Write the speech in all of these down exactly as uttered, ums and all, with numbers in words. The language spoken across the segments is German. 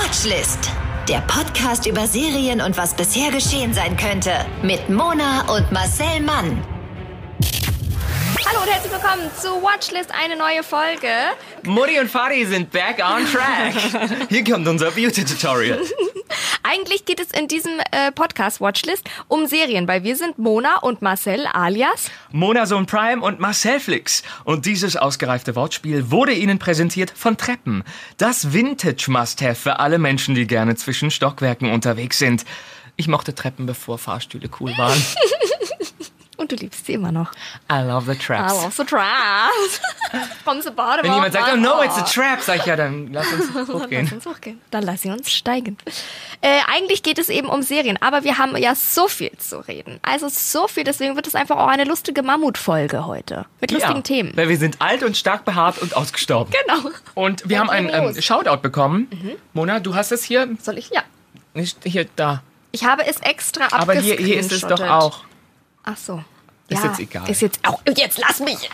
Watchlist. Der Podcast über Serien und was bisher geschehen sein könnte. Mit Mona und Marcel Mann. Hallo und herzlich willkommen zu Watchlist, eine neue Folge. Mutti und Vati sind back on track. Hier kommt unser Beauty-Tutorial. Eigentlich geht es in diesem äh, Podcast Watchlist um Serien, weil wir sind Mona und Marcel alias Mona Sohn Prime und Marcel Flix. Und dieses ausgereifte Wortspiel wurde Ihnen präsentiert von Treppen. Das Vintage-Must-Have für alle Menschen, die gerne zwischen Stockwerken unterwegs sind. Ich mochte Treppen, bevor Fahrstühle cool waren. Und du liebst sie immer noch. I love the traps. I love the traps. From the bottom. Wenn jemand sagt, oh no, it's a trap. trap, sag ich, ja, dann lass uns hochgehen. Lass uns hochgehen. Dann lass sie uns steigen. Äh, eigentlich geht es eben um Serien, aber wir haben ja so viel zu reden. Also so viel, deswegen wird es einfach auch eine lustige Mammutfolge heute. Mit lustigen Ja, Themen. weil wir sind alt und stark behaart und ausgestorben. Genau. Und wir haben einen ähm, Shoutout bekommen. Mhm. Mona, du hast es hier. Soll ich? Ja. Nicht hier, da. Ich habe es extra abgescreenshottet. Aber hier, hier ist es doch auch. Ach so. Ist ja, jetzt egal. Ist jetzt auch. Jetzt lass mich!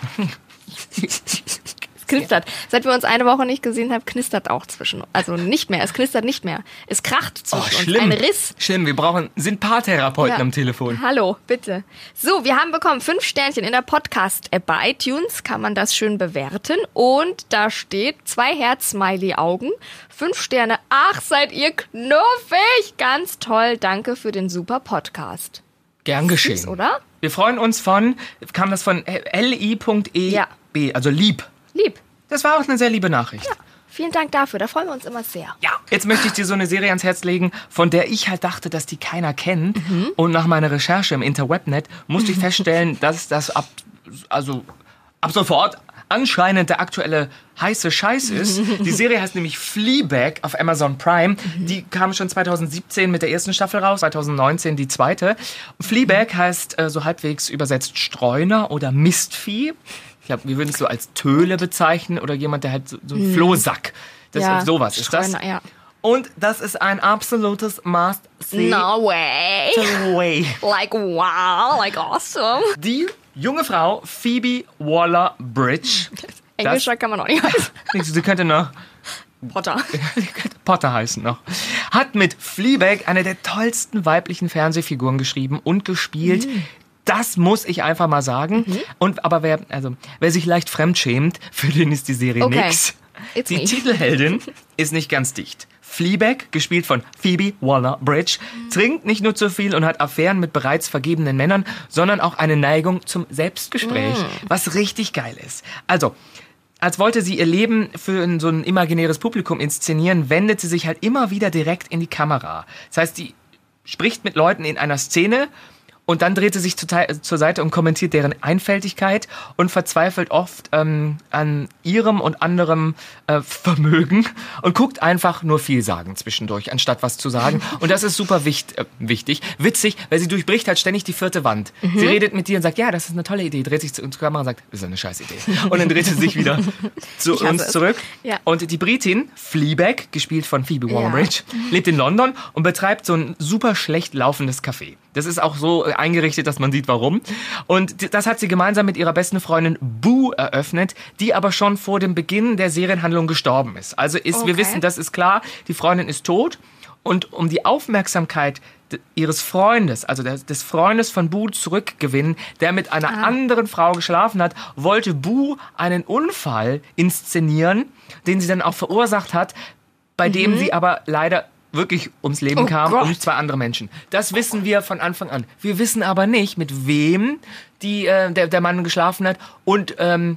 Es knistert. Seit wir uns eine Woche nicht gesehen haben, knistert auch zwischen. Also nicht mehr. Es knistert nicht mehr. Es kracht zwischen Oh, uns. schlimm. Ein Riss. Schlimm, wir brauchen, sind Paartherapeuten Ja. am Telefon. Hallo, bitte. So, wir haben bekommen fünf Sternchen in der Podcast-App bei iTunes. Kann man das schön bewerten. Und da steht zwei Herz-Smiley-Augen. Fünf Sterne. Ach, seid ihr knuffig. Ganz toll. Danke für den super Podcast. Gern geschehen. Süß, oder? Wir freuen uns von, kam das von L I Punkt E B, Ja. also lieb. Lieb. Das war auch eine sehr liebe Nachricht. Ja, vielen Dank dafür. Da freuen wir uns immer sehr. Ja, jetzt möchte ich dir so eine Serie ans Herz legen, von der ich halt dachte, dass die keiner kennt. Mhm. Und nach meiner Recherche im Interwebnet musste ich feststellen, dass das ab, also ab sofort anscheinend der aktuelle heiße Scheiß ist. Die Serie heißt nämlich Fleabag auf Amazon Prime. Die kam schon zwanzig siebzehn mit der ersten Staffel raus, zwanzig neunzehn die zweite. Fleabag heißt äh, so halbwegs übersetzt Streuner oder Mistvieh. Ich glaube, wir würden es so als Töle bezeichnen oder jemand, der halt so, so ein Flohsack. Das Ja, ist sowas ist das. Streuner, ja. Und das ist ein absolutes Must-See. No way. way. Like wow, like awesome. Die junge Frau Phoebe Waller-Bridge. Englischer kann man auch nicht heißen. Sie könnte noch Potter. Potter heißen noch. Hat mit Fleabag eine der tollsten weiblichen Fernsehfiguren geschrieben und gespielt. Mhm. Das muss ich einfach mal sagen. Mhm. Und aber wer, also wer sich leicht fremdschämt, für den ist die Serie Okay. nix. It's Die me. Titelheldin ist nicht ganz dicht. Fleabag, gespielt von Phoebe Waller-Bridge, trinkt nicht nur zu viel und hat Affären mit bereits vergebenen Männern, sondern auch eine Neigung zum Selbstgespräch, was richtig geil ist. Also, als wollte sie ihr Leben für so ein imaginäres Publikum inszenieren, wendet sie sich halt immer wieder direkt in die Kamera. Das heißt, sie spricht mit Leuten in einer Szene und dann dreht sie sich zur, zur Seite und kommentiert deren Einfältigkeit und verzweifelt oft ähm, an ihrem und anderem äh, Vermögen und guckt einfach nur viel sagen zwischendurch, anstatt was zu sagen. Und das ist super wicht, äh, wichtig. Witzig, weil sie durchbricht halt ständig die vierte Wand. Mhm. Sie redet mit dir und sagt, ja, das ist eine tolle Idee, dreht sich zur Kamera und sagt, das ist eine scheiß Idee. Und dann dreht sie sich wieder zu uns es. zurück. Ja. Und die Britin, Fleabag, gespielt von Phoebe Waller-Bridge, Ja. lebt in London und betreibt so ein super schlecht laufendes Café. Das ist auch so eingerichtet, dass man sieht, warum. Und das hat sie gemeinsam mit ihrer besten Freundin Boo eröffnet, die aber schon vor dem Beginn der Serienhandlung gestorben ist. Also ist, Okay. wir wissen, das ist klar, die Freundin ist tot. Und um die Aufmerksamkeit ihres Freundes, also des, des Freundes von Boo zurückgewinnen, der mit einer Ah. anderen Frau geschlafen hat, wollte Boo einen Unfall inszenieren, den sie dann auch verursacht hat, bei dem sie aber leider wirklich ums Leben Oh kam Gott. und zwei andere Menschen. Das wissen wir von Anfang an. Wir wissen aber nicht, mit wem die, äh, der, der Mann geschlafen hat und ähm,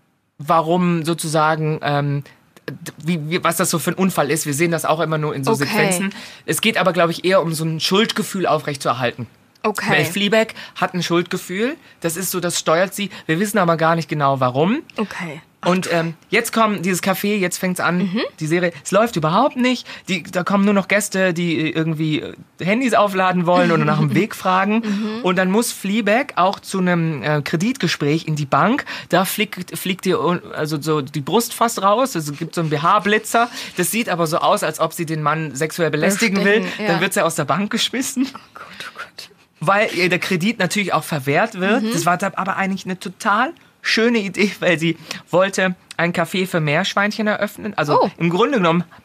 warum sozusagen, ähm, wie, wie, was das so für ein Unfall ist. Wir sehen das auch immer nur in so Okay. Sequenzen. Es geht aber, glaube ich, eher um so ein Schuldgefühl aufrechtzuerhalten. Okay. Weil Fleabag hat ein Schuldgefühl. Das ist so, das steuert sie. Wir wissen aber gar nicht genau, warum. Okay. Und ähm, jetzt kommt dieses Café, jetzt fängt's an, Mhm. die Serie, es läuft überhaupt nicht. Die, da kommen nur noch Gäste, die irgendwie äh, Handys aufladen wollen oder nach dem Weg fragen. Mhm. Und dann muss Fleabag auch zu einem äh, Kreditgespräch in die Bank. Da fliegt, fliegt ihr un- also so die Brust fast raus. Es gibt so einen B H-Blitzer. Das sieht aber so aus, als ob sie den Mann sexuell belästigen will. Bestechen, ja. Dann wird sie aus der Bank geschmissen. Oh Gott, oh Gott. Weil ihr der Kredit natürlich auch verwehrt wird. Mhm. Das war aber eigentlich eine total schöne Idee, weil sie wollte ein Café für Meerschweinchen eröffnen. Also Oh. im Grunde genommen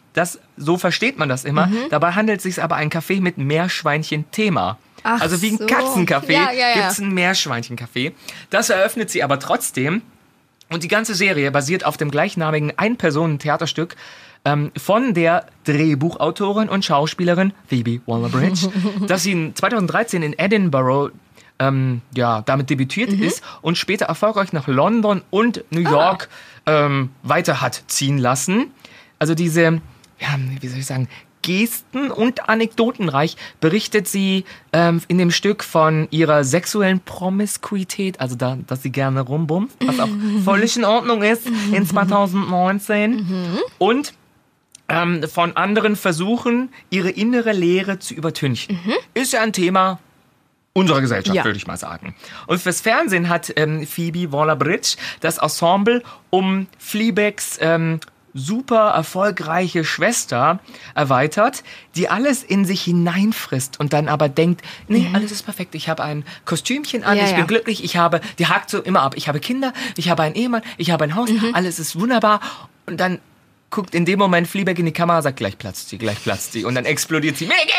das, so versteht man das immer. Mhm. Dabei handelt es sich aber ein Café mit Meerschweinchen-Thema. Ach Also wie ein so. Katzencafé Ja, ja, ja. gibt es ein Meerschweinchen-Café. Das eröffnet sie aber trotzdem. Und die ganze Serie basiert auf dem gleichnamigen Ein-Personen-Theaterstück ähm, von der Drehbuchautorin und Schauspielerin Phoebe Waller-Bridge, das sie zweitausenddreizehn in Edinburgh ähm, ja, damit debütiert Mhm. ist und später erfolgreich nach London und New York Ah. ähm, weiter hat ziehen lassen. Also diese, ja, wie soll ich sagen, Gesten und anekdotenreich berichtet sie ähm, in dem Stück von ihrer sexuellen Promiskuität, also da, dass sie gerne rumbummt, was auch völlig in Ordnung ist in zweitausendneunzehn. Und ähm, von anderen Versuchen, ihre innere Leere zu übertünchen. Ist ja ein Thema unserer Gesellschaft, Ja. würde ich mal sagen. Und fürs Fernsehen hat ähm, Phoebe Waller-Bridge das Ensemble um Fleabags ähm, super erfolgreiche Schwester erweitert, die alles in sich hineinfrisst und dann aber denkt, nee, alles ist perfekt, ich habe ein Kostümchen an, Ja, ich ja. bin glücklich, ich habe, die hakt so immer ab, ich habe Kinder, ich habe einen Ehemann, ich habe ein Haus, alles ist wunderbar und dann guckt in dem Moment Fleabag in die Kamera, sagt, gleich platzt sie, gleich platzt sie und dann explodiert sie. Mir geht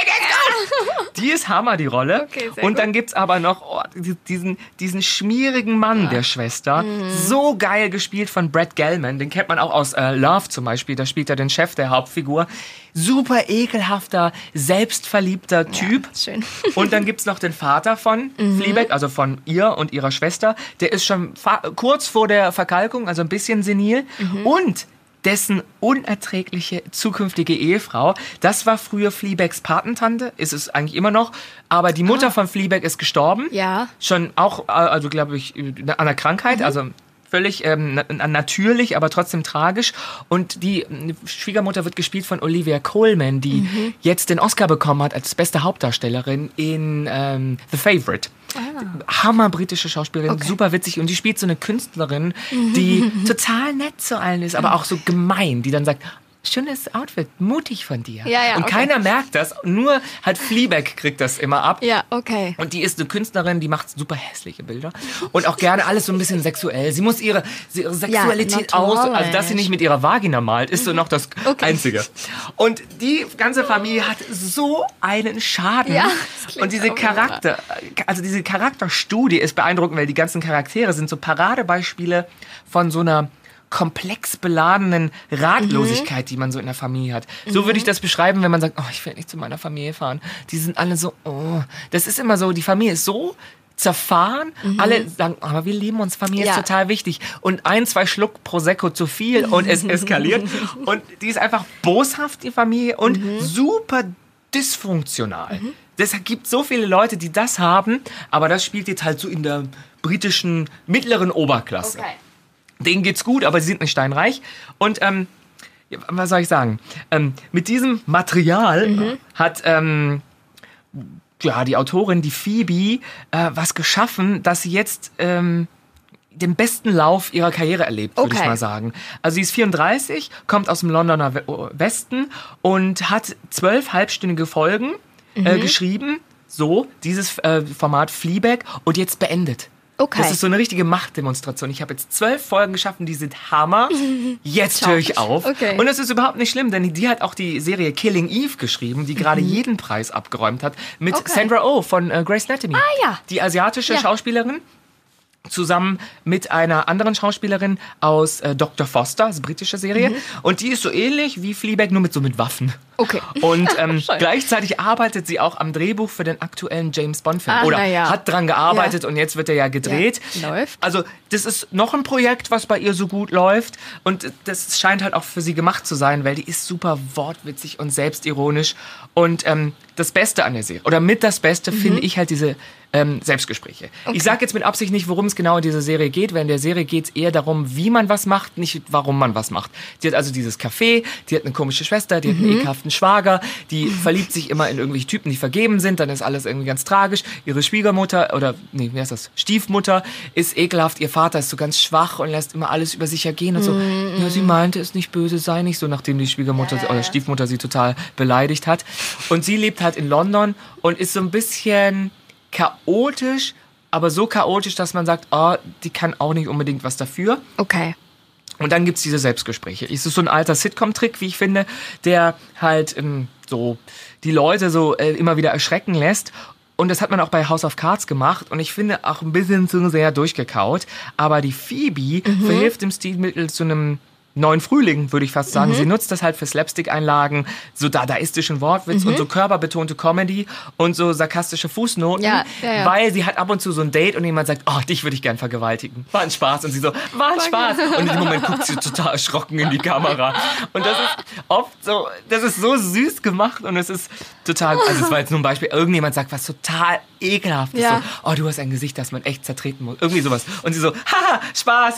es gut! Die ist Hammer, die Rolle. Okay, sehr und gut. dann gibt's aber noch oh, diesen, diesen schmierigen Mann der Schwester. So geil gespielt von Brad Gelman. Den kennt man auch aus äh, Love zum Beispiel. Da spielt er den Chef der Hauptfigur. Super ekelhafter, selbstverliebter Typ. schön. Und dann gibt's noch den Vater von Fleabag, also von ihr und ihrer Schwester. Der ist schon fa- kurz vor der Verkalkung, also ein bisschen senil. Und dessen unerträgliche zukünftige Ehefrau, das war früher Fleabags Patentante, ist es eigentlich immer noch, aber die Mutter von Fleabag ist gestorben. Ja. Schon auch, äh, also glaube ich, an einer Krankheit, also völlig ähm, na- natürlich, aber trotzdem tragisch. Und die äh, Schwiegermutter wird gespielt von Olivia Colman, die jetzt den Oscar bekommen hat als beste Hauptdarstellerin in ähm, The Favourite. Hammer britische Schauspielerin, Okay. super witzig. Und die spielt so eine Künstlerin, die total nett zu allen ist, aber auch so gemein, die dann sagt, schönes Outfit, mutig von dir. Ja, ja, und okay. keiner merkt das, nur halt Fleabag kriegt das immer ab. Ja, okay. Und die ist eine Künstlerin, die macht super hässliche Bilder und auch gerne alles so ein bisschen sexuell. Sie muss ihre, sie- ihre Sexualität aus, natürlich. also dass sie nicht mit ihrer Vagina malt, ist so noch das Okay. Einzige. Und die ganze Familie hat so einen Schaden. Ja, das klingt und diese auch Charakter, also diese Charakterstudie ist beeindruckend, weil die ganzen Charaktere sind so Paradebeispiele von so einer komplex beladenen Ratlosigkeit, die man so in der Familie hat. So würde ich das beschreiben, wenn man sagt, oh, ich will nicht zu meiner Familie fahren. Die sind alle so, oh. Das ist immer so, die Familie ist so zerfahren. Alle sagen, aber wir lieben uns, Familie Ja. ist total wichtig. Und ein, zwei Schluck Prosecco zu viel und es eskaliert. Und die ist einfach boshaft, die Familie, und super dysfunktional. Deshalb gibt es so viele Leute, die das haben, aber das spielt jetzt halt so in der britischen mittleren Oberklasse. Okay. Denen geht's gut, aber sie sind nicht steinreich. Und ähm, ja, was soll ich sagen? Ähm, mit diesem Material Mhm. hat ähm, ja, die Autorin, die Phoebe, äh, was geschaffen, dass sie jetzt ähm, den besten Lauf ihrer Karriere erlebt, würde Okay. ich mal sagen. Also sie ist vierunddreißig, kommt aus dem Londoner We- Westen und hat zwölf halbstündige Folgen äh, Mhm. geschrieben. So, dieses äh, Format Fleabag, und jetzt beendet. Okay. Das ist so eine richtige Machtdemonstration. Ich habe jetzt zwölf Folgen geschaffen, die sind Hammer. Jetzt höre ich auf. Okay. Und das ist überhaupt nicht schlimm, denn die hat auch die Serie Killing Eve geschrieben, die gerade jeden Preis abgeräumt hat, mit Okay. Sandra Oh von äh, Grey's Anatomy. Ah, ja. Die asiatische Ja. Schauspielerin. Zusammen mit einer anderen Schauspielerin aus äh, Doktor Foster, das ist eine britische Serie. Und die ist so ähnlich wie Fleabag, nur mit so mit Waffen. Okay. Und ähm, Schön. gleichzeitig arbeitet sie auch am Drehbuch für den aktuellen James Bond-Film. Ah, Oder na ja. hat dran gearbeitet Ja. und jetzt wird er ja gedreht. Ja, läuft. Also das ist noch ein Projekt, was bei ihr so gut läuft. Und das scheint halt auch für sie gemacht zu sein, weil die ist super wortwitzig und selbstironisch. Und ähm, das Beste an der Serie, oder mit das Beste, finde ich halt diese ähm, Selbstgespräche. Ich sage jetzt mit Absicht nicht, worum es genau in dieser Serie geht, weil in der Serie geht es eher darum, wie man was macht, nicht warum man was macht. Die hat also dieses Café, die hat eine komische Schwester, die hat einen ekelhaften Schwager, die verliebt sich immer in irgendwelche Typen, die vergeben sind, dann ist alles irgendwie ganz tragisch. Ihre Schwiegermutter, oder nee, wie heißt das, Stiefmutter ist ekelhaft, ihr Vater ist so ganz schwach und lässt immer alles über sich ergehen und so. Ja, sie meinte es nicht böse, sei nicht so, nachdem die Schwiegermutter oder Stiefmutter sie total beleidigt hat. Und sie lebt halt in London und ist so ein bisschen chaotisch, aber so chaotisch, dass man sagt, oh, die kann auch nicht unbedingt was dafür. Okay. Und dann gibt's diese Selbstgespräche. Es ist so ein alter Sitcom-Trick, wie ich finde, der halt ähm, so die Leute so äh, immer wieder erschrecken lässt. Und das hat man auch bei House of Cards gemacht. Und ich finde auch ein bisschen zu sehr durchgekaut. Aber die Phoebe mhm. verhilft im Stilmittel zu einem neuen Frühling, würde ich fast sagen. Mhm. Sie nutzt das halt für Slapstick-Einlagen, so dadaistischen Wortwitz mhm. und so körperbetonte Comedy und so sarkastische Fußnoten, ja, ja, ja. weil sie hat ab und zu so ein Date und jemand sagt, oh, dich würde ich gern vergewaltigen. War ein Spaß. Und sie so, war ein Spaß. Und in dem Moment guckt sie total erschrocken in die Kamera. Und das ist oft so, das ist so süß gemacht und es ist total, also es war jetzt nur ein Beispiel, irgendjemand sagt was total ekelhaft. Ja. So, oh, du hast ein Gesicht, das man echt zertreten muss. Irgendwie sowas. Und sie so, haha, Spaß.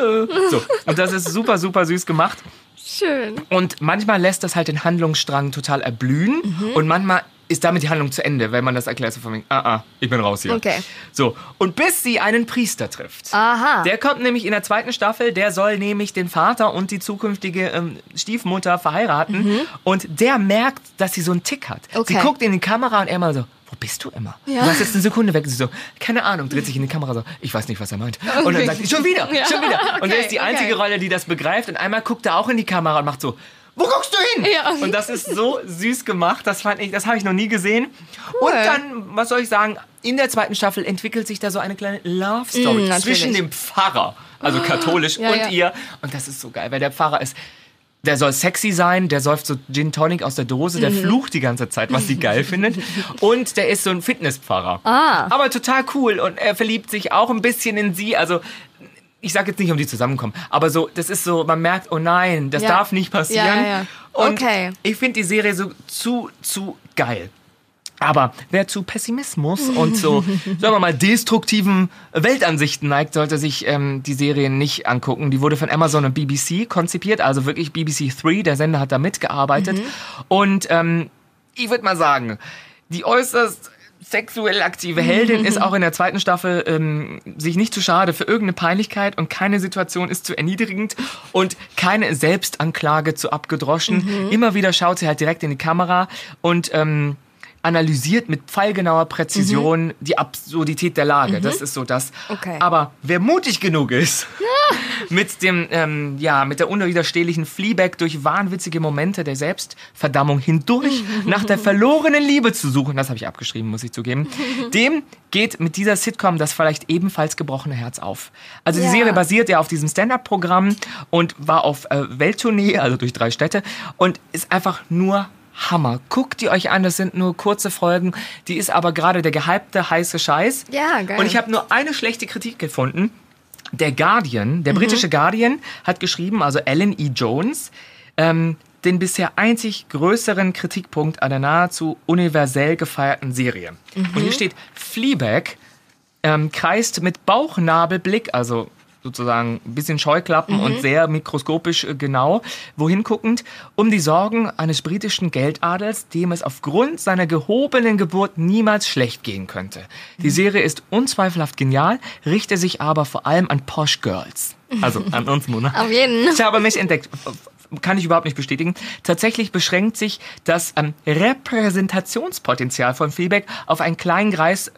So. Und das ist super, super süß gemacht. Schön. Und manchmal lässt das halt den Handlungsstrang total erblühen mhm. und manchmal ist damit die Handlung zu Ende, wenn man das erklärt, so von mir, ah, ah, ich bin raus hier. Okay. So, und bis sie einen Priester trifft. Aha. Der kommt nämlich in der zweiten Staffel, der soll nämlich den Vater und die zukünftige ähm, Stiefmutter verheiraten mhm. und der merkt, dass sie so einen Tick hat. Okay. Sie guckt in die Kamera und er mal so, wo bist du immer? Ja. Du warst jetzt eine Sekunde weg. Sie so, keine Ahnung, dreht sich in die Kamera so, ich weiß nicht, was er meint. Okay. Und dann sagt sie, schon wieder, ja. schon wieder. Und okay, er ist die einzige okay. Rolle, die das begreift. Und einmal guckt er auch in die Kamera und macht so, wo guckst du hin? Ja. Und das ist so süß gemacht, das fand ich, das habe ich noch nie gesehen. Cool. Und dann, was soll ich sagen, in der zweiten Staffel entwickelt sich da so eine kleine Love Story mm, zwischen dem Pfarrer, also katholisch, ja, und ja. ihr. Und das ist so geil, weil der Pfarrer ist, der soll sexy sein, der säuft so Gin Tonic aus der Dose, der mhm. flucht die ganze Zeit, was sie geil findet. Und der ist so ein Fitnesspfarrer. Ah. Aber total cool und er verliebt sich auch ein bisschen in sie, also ich sage jetzt nicht, um die zusammenkommen, aber so, das ist so, man merkt, oh nein, das ja. darf nicht passieren. Ja, ja, ja. Und okay. ich finde die Serie so zu, zu geil. Aber wer zu Pessimismus und so, sagen wir mal, destruktiven Weltansichten neigt, sollte sich ähm, die Serie nicht angucken. Die wurde von Amazon und B B C konzipiert, also wirklich B B C drei, der Sender hat da mitgearbeitet. Mhm. Und ähm, ich würde mal sagen, die äußerst sexuell aktive Heldin ist auch in der zweiten Staffel ähm, sich nicht zu schade für irgendeine Peinlichkeit und keine Situation ist zu erniedrigend und keine Selbstanklage zu abgedroschen. Mhm. Immer wieder schaut sie halt direkt in die Kamera und ähm, analysiert mit pfeilgenauer Präzision mhm. die Absurdität der Lage. Mhm. Das ist so das. Okay. Aber wer mutig genug ist, ja. mit dem, ähm, ja, mit der unwiderstehlichen Fleabag durch wahnwitzige Momente der Selbstverdammung hindurch nach der verlorenen Liebe zu suchen, das habe ich abgeschrieben, muss ich zugeben, dem geht mit dieser Sitcom das vielleicht ebenfalls gebrochene Herz auf. Also ja. die Serie basiert ja auf diesem Stand-Up-Programm und war auf äh, Welttournee, also durch drei Städte und ist einfach nur Hammer. Guckt die euch an, das sind nur kurze Folgen. Die ist aber gerade der gehypte, heiße Scheiß. Ja, geil. Und ich habe nur eine schlechte Kritik gefunden. Der Guardian, der mhm. britische Guardian, hat geschrieben, also Ellen E. Jones, ähm, den bisher einzig größeren Kritikpunkt an der nahezu universell gefeierten Serie. Mhm. Und hier steht, Fleabag ähm, kreist mit Bauchnabelblick, also sozusagen ein bisschen Scheuklappen mhm. und sehr mikroskopisch genau, wohin guckend, um die Sorgen eines britischen Geldadels, dem es aufgrund seiner gehobenen Geburt niemals schlecht gehen könnte. Die Serie ist unzweifelhaft genial, richtet sich aber vor allem an Posh Girls. Also an uns, Mona. Auf jeden. Ich habe mich entdeckt. Kann ich überhaupt nicht bestätigen. Tatsächlich beschränkt sich das ähm, Repräsentationspotenzial von Fleabag auf einen kleinen Kreis,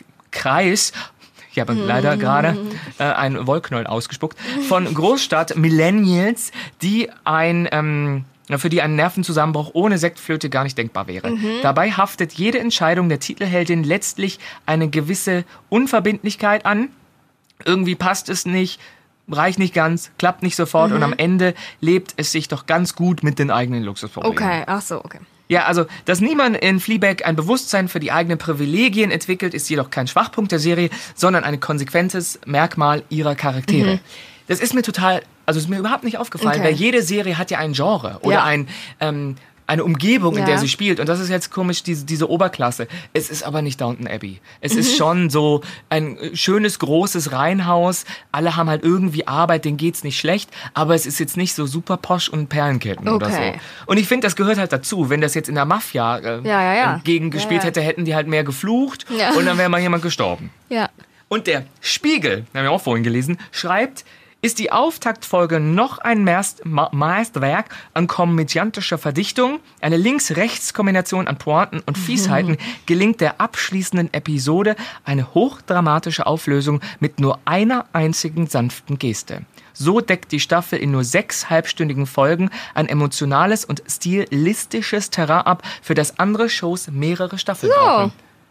Kreis Ich habe leider gerade äh, ein Wollknäuel ausgespuckt. Von Großstadt-Millennials, die ein, ähm, für die ein Nervenzusammenbruch ohne Sektflöte gar nicht denkbar wäre. Mhm. Dabei haftet jede Entscheidung der Titelheldin letztlich eine gewisse Unverbindlichkeit an. Irgendwie passt es nicht, reicht nicht ganz, klappt nicht sofort mhm. und am Ende lebt es sich doch ganz gut mit den eigenen Luxusproblemen. Okay, ach so, okay. Ja, also, dass niemand in Fleabag ein Bewusstsein für die eigenen Privilegien entwickelt, ist jedoch kein Schwachpunkt der Serie, sondern ein konsequentes Merkmal ihrer Charaktere. Mhm. Das ist mir total, also ist mir überhaupt nicht aufgefallen, okay. weil jede Serie hat ja ein Genre oder ja. ein, ähm, eine Umgebung, in ja. der sie spielt. Und das ist jetzt komisch, diese, diese Oberklasse. Es ist aber nicht Downton Abbey. Es mhm. ist schon so ein schönes, großes Reihenhaus. Alle haben halt irgendwie Arbeit, denen geht's nicht schlecht. Aber es ist jetzt nicht so super posch und Perlenketten okay. oder so. Und ich finde, das gehört halt dazu. Wenn das jetzt in der Mafia äh, ja, ja, ja. gegen gespielt ja, ja. hätte, hätten die halt mehr geflucht. Ja. Und dann wäre mal jemand gestorben. Ja. Und der Spiegel, haben wir auch vorhin gelesen, schreibt, ist die Auftaktfolge noch ein Meisterwerk an komödiantischer Verdichtung. Eine Links-Rechts-Kombination an Pointen und Fiesheiten gelingt der abschließenden Episode eine hochdramatische Auflösung mit nur einer einzigen sanften Geste. So deckt die Staffel in nur sechs halbstündigen Folgen ein emotionales und stilistisches Terrain ab, für das andere Shows mehrere Staffeln So. brauchen.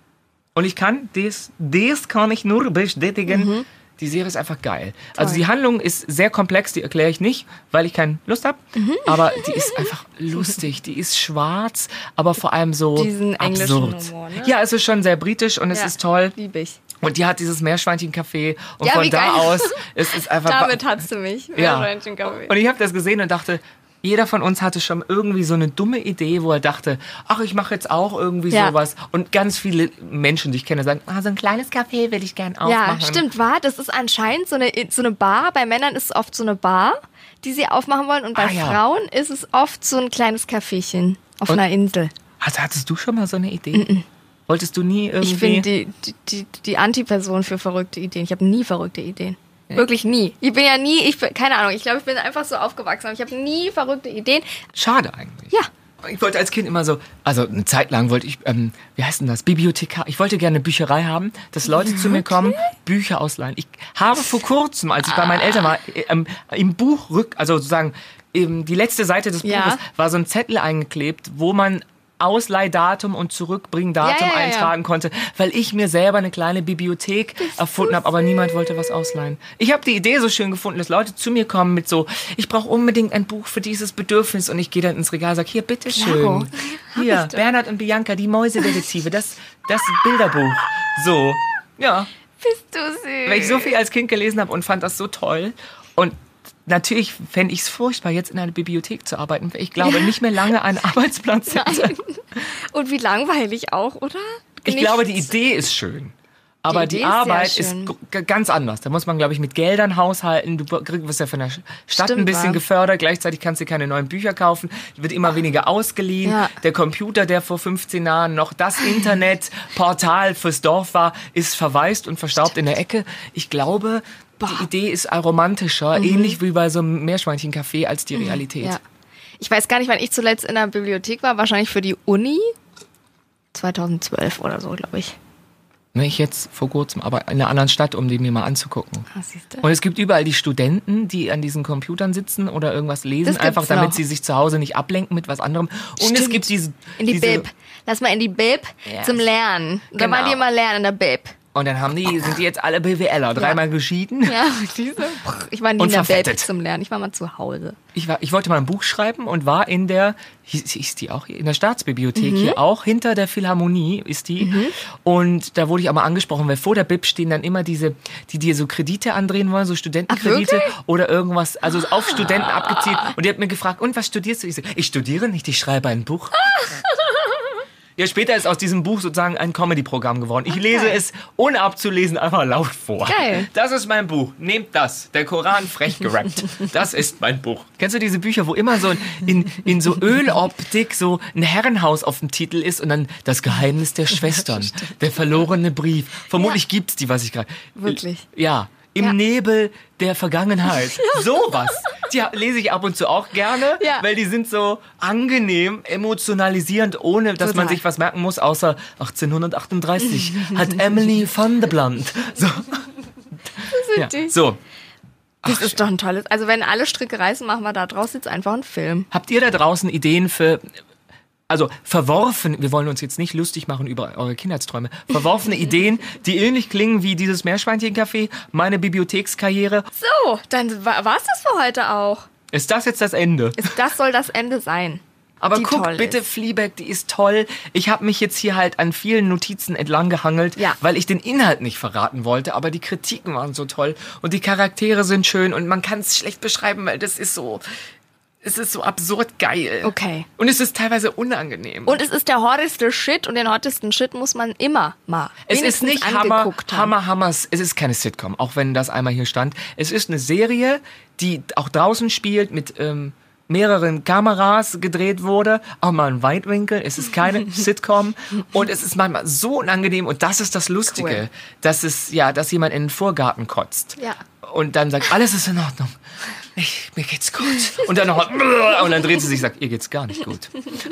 Und ich kann, das, das kann ich nur bestätigen, Mhm. die Serie ist einfach geil. Also die Handlung ist sehr komplex, die erkläre ich nicht, weil ich keine Lust habe. Mhm. Aber die ist einfach lustig, die ist schwarz, aber vor allem so Diesen englischen absurd. Humor, ne? Ja, es ist schon sehr britisch und es Ja, ist toll. Lieb ich. Und die hat dieses Meerschweinchen-Café und Ja, von wie da geil. aus ist es einfach... Damit hast du mich. Ja. Meerschweinchen-Kaffee. Und ich habe das gesehen und dachte, jeder von uns hatte schon irgendwie so eine dumme Idee, wo er dachte, ach, ich mache jetzt auch irgendwie Ja. sowas. Und ganz viele Menschen, die ich kenne, sagen, ah, so ein kleines Café will ich gern aufmachen. Ja, stimmt, war. Das ist anscheinend so eine, so eine Bar. Bei Männern ist es oft so eine Bar, die sie aufmachen wollen. Und bei Ah, ja. Frauen ist es oft so ein kleines Caféchen auf Und- einer Insel. Also, hattest du schon mal so eine Idee? Wolltest du nie irgendwie... Ich bin die, die, die, die Antiperson für verrückte Ideen. Ich habe nie verrückte Ideen. Wirklich nie. Ich bin ja nie, ich bin, keine Ahnung, ich glaube, ich bin einfach so aufgewachsen. Aber ich habe nie verrückte Ideen. Schade eigentlich. Ja. Ich wollte als Kind immer so, also eine Zeit lang wollte ich, ähm, wie heißt denn das, Bibliothekar. Ich wollte gerne eine Bücherei haben, dass Leute zu mir kommen, Bücher ausleihen. Ich habe vor kurzem, als ich bei meinen Eltern war, ähm, im Buch rück, also sozusagen ähm, die letzte Seite des Ja. Buches war so ein Zettel eingeklebt, wo man Ausleihdatum und Zurückbringdatum Ja, ja, ja, ja. eintragen konnte, weil ich mir selber eine kleine Bibliothek erfunden habe, aber niemand wollte was ausleihen. Ich habe die Idee so schön gefunden, dass Leute zu mir kommen mit so, ich brauche unbedingt ein Buch für dieses Bedürfnis und ich gehe dann ins Regal und sage, hier, bitteschön. Klaro. Hier, Bernhard und Bianca, die Mäusedetektive, das, das Bilderbuch. So, ja, Bist du süß. weil ich so viel als Kind gelesen habe und fand das so toll. Und natürlich fände ich es furchtbar, jetzt in einer Bibliothek zu arbeiten, weil ich glaube, nicht mehr lange einen Arbeitsplatz hätte. Und wie langweilig auch, oder? Ich Nichts. glaube, die Idee ist schön. Aber Die die, Idee ist sehr Arbeit ist, schön. g- ganz anders. Da muss man, glaube ich, mit Geldern haushalten. Du kriegst- wirst ja von der Stadt Stimmt, ein bisschen wahr. gefördert. Gleichzeitig kannst du keine neuen Bücher kaufen. Wird immer weniger ausgeliehen. Ja. Der Computer, der vor fünfzehn Jahren noch das Internetportal fürs Dorf war, ist verwaist und verstaubt in der Ecke. Ich glaube, die Idee ist romantischer, ähnlich wie bei so einem Meerschweinchen-Café, als die Realität. Mhm. Ja. Ich weiß gar nicht, wann ich zuletzt in der Bibliothek war. Wahrscheinlich für die Uni. zweitausendzwölf oder so, glaube ich. Ne, ich jetzt vor kurzem, aber in einer anderen Stadt, um die mir mal anzugucken. Ah, siehst du? Und es gibt überall die Studenten, die an diesen Computern sitzen oder irgendwas lesen, Das gibt's einfach damit noch. sie sich zu Hause nicht ablenken mit was anderem. Und es Stimmt. gibt diese... In die diese, Bib. Lass mal in die Bib Yes. zum Lernen. Da Genau. waren die immer lernen in der Bib. Und dann haben die, sind die jetzt alle BWLer, dreimal geschieden. Ja, diese. Ich war nie Und in der Bib verfettet. zum Lernen. Ich war mal zu Hause. Ich, war, ich wollte mal ein Buch schreiben und war in der, hieß, hieß die auch, hier? In der Staatsbibliothek Mhm. hier auch, hinter der Philharmonie ist die. Und da wurde ich auch mal angesprochen, weil vor der Bib stehen dann immer diese, die dir so Kredite andrehen wollen, so Studentenkredite wirklich? oder irgendwas, also auf Studenten abgezielt. Und die hat mir gefragt, und was studierst du? Ich so, ich studiere nicht, ich schreibe ein Buch. Ja, später ist aus diesem Buch sozusagen ein Comedy-Programm geworden. Ich lese es, ohne abzulesen, einfach laut vor. Geil. Das ist mein Buch. Nehmt das. Der Koran frech gerappt. Das ist mein Buch. Kennst du diese Bücher, wo immer so in, in so Öloptik so ein Herrenhaus auf dem Titel ist und dann das Geheimnis der Schwestern, der verlorene Brief. Vermutlich gibt's die, was ich gerade... Wirklich? Ja. Im Ja. Nebel der Vergangenheit. Sowas. Die lese ich ab und zu auch gerne, Ja. weil die sind so angenehm, emotionalisierend, ohne dass man Total. sich was merken muss, außer achtzehnhundertachtunddreißig hat Emily van der Blunt. So. Ja. die. so. Das ist doch ein tolles. Also wenn alle Stricke reißen, machen wir da draus jetzt einfach einen Film. Habt ihr da draußen Ideen für, also verworfen, wir wollen uns jetzt nicht lustig machen über eure Kindheitsträume, verworfene Ideen, die ähnlich klingen wie dieses Meerschweinchen-Café, meine Bibliothekskarriere. So, dann war es das für heute auch. Ist das jetzt das Ende? Ist, das soll das Ende sein. Aber die guck toll bitte, ist. Fleabag, die ist toll. Ich habe mich jetzt hier halt an vielen Notizen entlang gehangelt, Ja. weil ich den Inhalt nicht verraten wollte, aber die Kritiken waren so toll und die Charaktere sind schön und man kann es schlecht beschreiben, weil das ist so, es ist so absurd geil. Okay. Und es ist teilweise unangenehm. Und es ist der hotteste Shit und den hottesten Shit muss man immer mal es ist wenigstens nicht Hammer, angeguckt haben. Hammer, Hammers. Es ist keine Sitcom, auch wenn das einmal hier stand. Es ist eine Serie, die auch draußen spielt mit ähm, mehreren Kameras gedreht wurde, auch mal ein Weitwinkel. Es ist keine Sitcom und es ist manchmal so unangenehm und das ist das Lustige, Cool. dass es ja, dass jemand in den Vorgarten kotzt Ja. und dann sagt, alles ist in Ordnung. Ich, mir geht's gut. Und dann noch und dann dreht sie sich und sagt, ihr geht's gar nicht gut.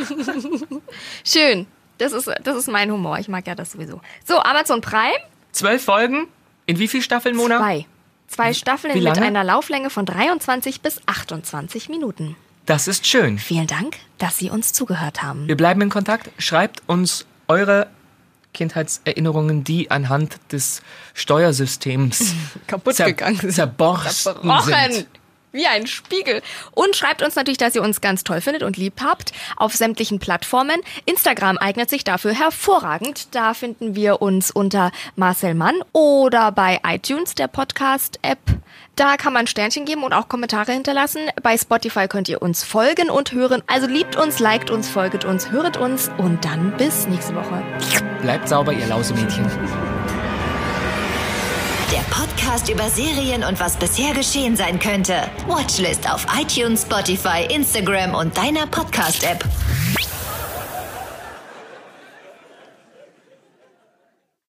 Schön. Das ist, das ist mein Humor. Ich mag ja das sowieso. So, Amazon Prime. Zwölf Folgen. In wie viel Staffeln, Mona? Zwei. Zwei Staffeln Wie mit lange? einer Lauflänge von dreiundzwanzig bis achtundzwanzig Minuten. Das ist schön. Vielen Dank, dass Sie uns zugehört haben. Wir bleiben in Kontakt. Schreibt uns eure Kindheitserinnerungen, die anhand des Steuersystems Kaputt zer- gegangen sind. zerborsten Zerbrochen. sind. Wie ein Spiegel. Und schreibt uns natürlich, dass ihr uns ganz toll findet und lieb habt auf sämtlichen Plattformen. Instagram eignet sich dafür hervorragend. Da finden wir uns unter Marcel Mann oder bei iTunes, der Podcast-App. Da kann man Sternchen geben und auch Kommentare hinterlassen. Bei Spotify könnt ihr uns folgen und hören. Also liebt uns, liked uns, folget uns, höret uns und dann bis nächste Woche. Bleibt sauber, ihr Lausemädchen. Der Podcast über Serien und was bisher geschehen sein könnte. Watchlist auf iTunes, Spotify, Instagram und deiner Podcast-App.